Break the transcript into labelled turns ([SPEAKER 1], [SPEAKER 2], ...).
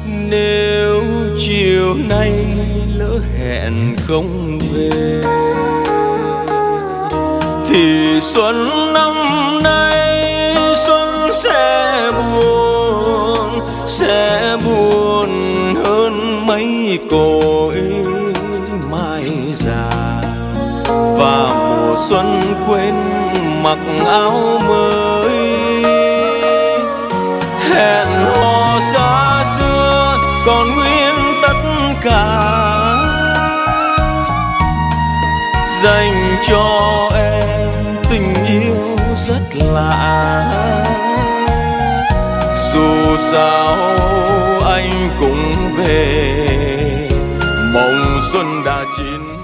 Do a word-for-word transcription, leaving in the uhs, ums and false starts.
[SPEAKER 1] Nếu chiều nay lỡ hẹn không về thì xuân năm nay xuân sẽ buồn, sẽ buồn hơn mấy cội mai già. Và mùa xuân quên mặc áo mới, hẹn hò xa xưa còn nguyên tất cả, dành cho em tình yêu rất lạ. Dù sao anh cũng về, mộng xuân đã chín.